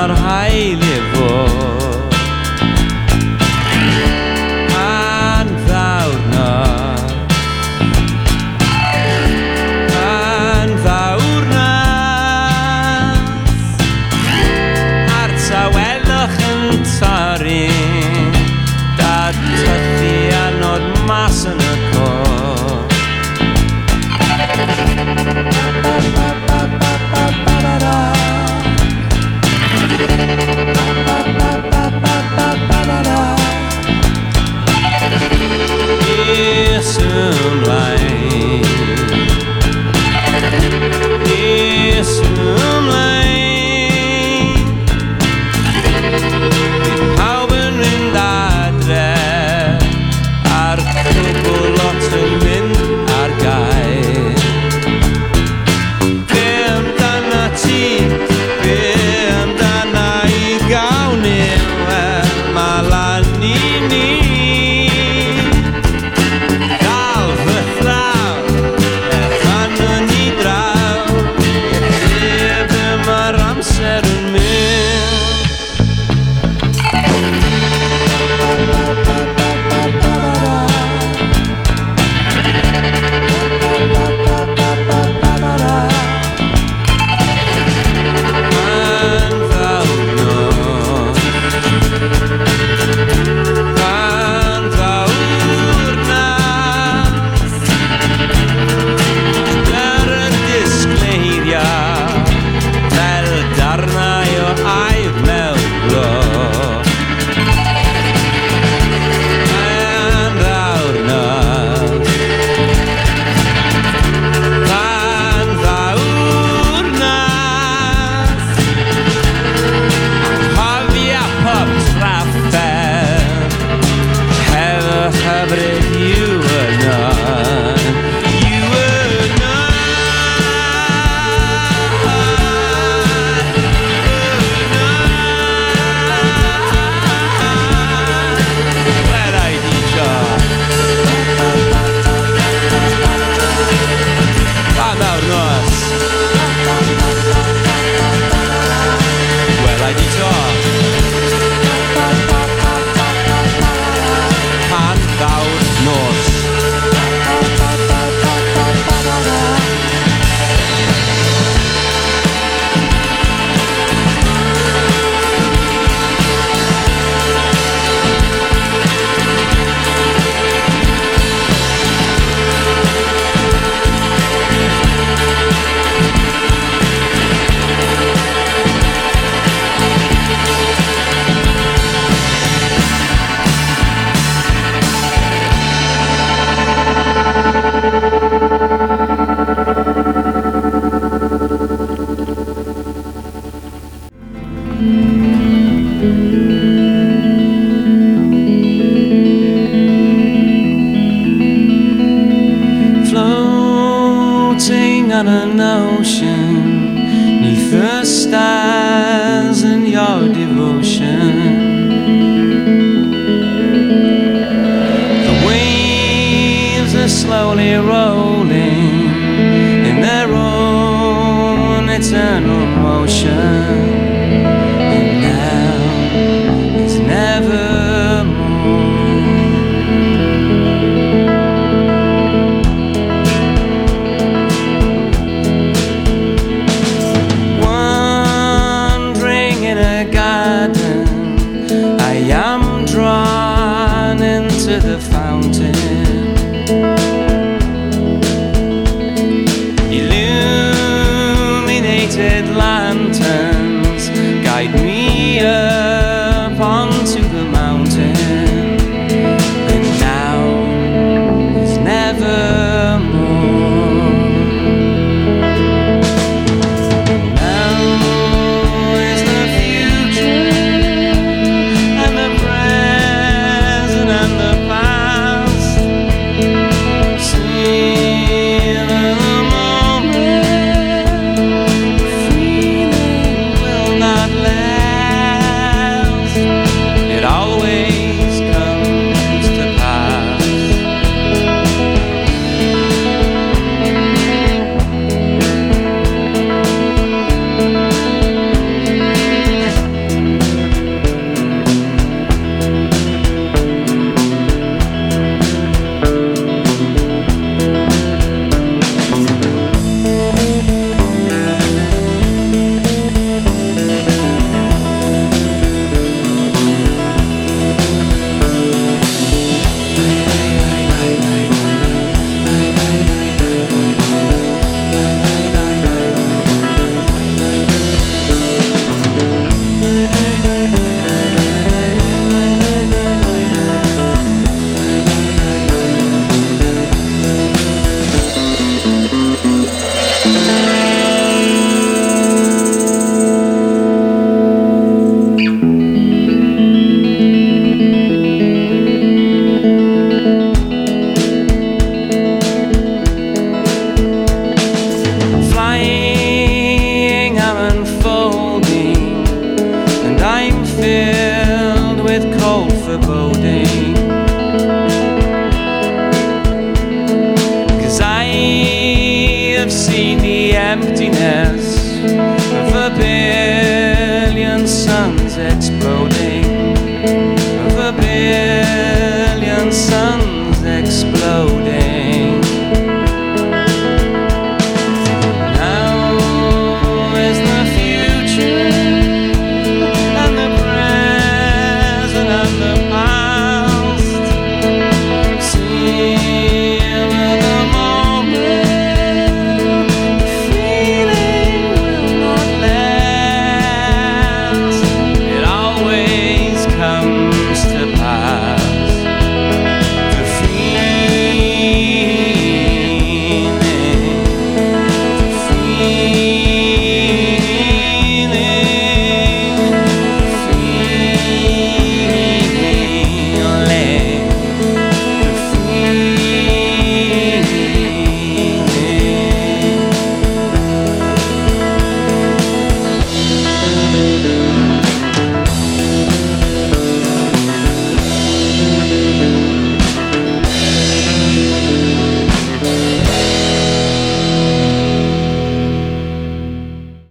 mor hael I fod anfawr nos a'r tawelwch yn torri da tythu a nod mas yn y côr Nes ymlaen Nes ymlaen Bydd pawb yn mynd adre a'r cwbl lot yn mynd ar gael Be amdana ti, be amdana I gawn ni Wel, ma lan I ni Dal fy llaw, echan yn I draw I'r be mae'r amser yn mynd Floating on an ocean neath the stars in your devotion The waves are slowly rolling in their own eternal motion And now is nevermore Wandering in a garden I am drawn into the fountain Illuminated lanterns guide me up onto the mountain And now is nevermore Now is the future and the present and the past See the moment free Flying, I'm unfolding, and I'm filled with cold foreboding. 'Cause I have seen the emptiness of a billion suns explode.